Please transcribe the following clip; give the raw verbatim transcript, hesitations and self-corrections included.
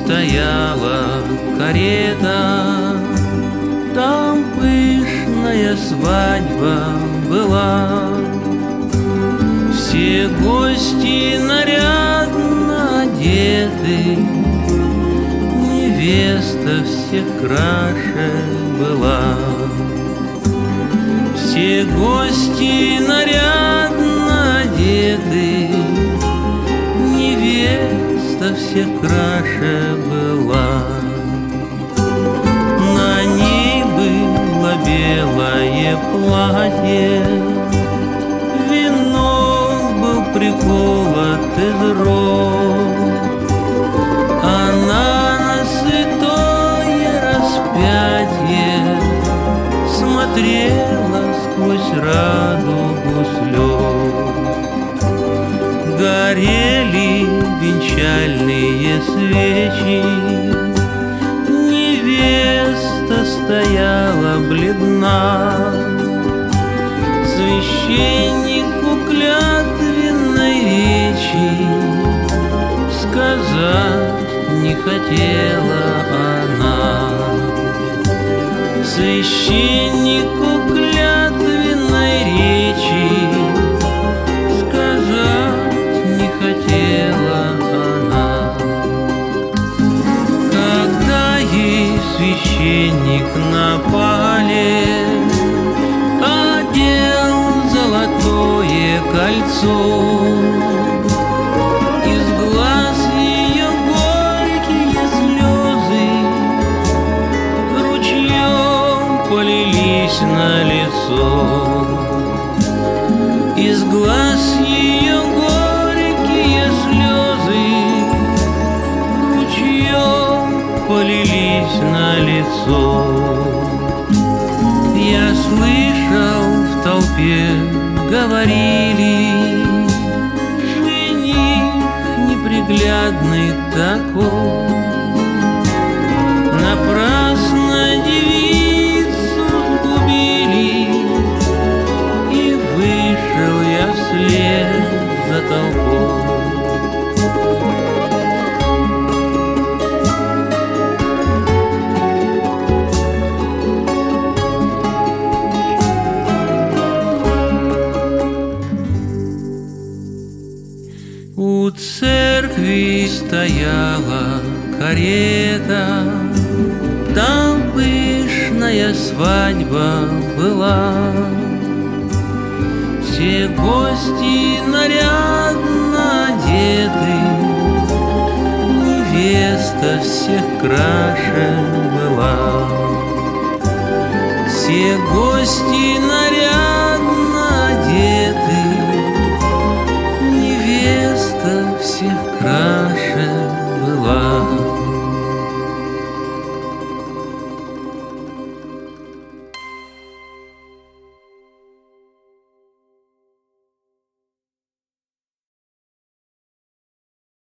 стояла карета, там пышная свадьба была. Все гости нарядно одеты, невеста всех краше была. Все гости нарядно одеты, невеста всех краше была. На ней было белое платье, венок был приколот из роз. Она на святое распятие смотрела сквозь радугу слез. Горели венчальные свечи, невеста стояла бледна. Священнику клятвенной речи сказать не хотела она. Священнику клятвенной речи сказать не хотела она. Когда ей священник на палец одел золотое кольцо, из глаз ее горькие слезы ручьем полились на лицо. Из глаз ее горькие слезы ручьем полились на лицо. Я слышал, в толпе говорили: жених неприглядный такой. Напрасно девицу сгубили, и вышел я вслед за толпой. У церкви стояла карета, там пышная свадьба была. Все гости нарядно одеты, невеста всех краше была. Все гости нарядно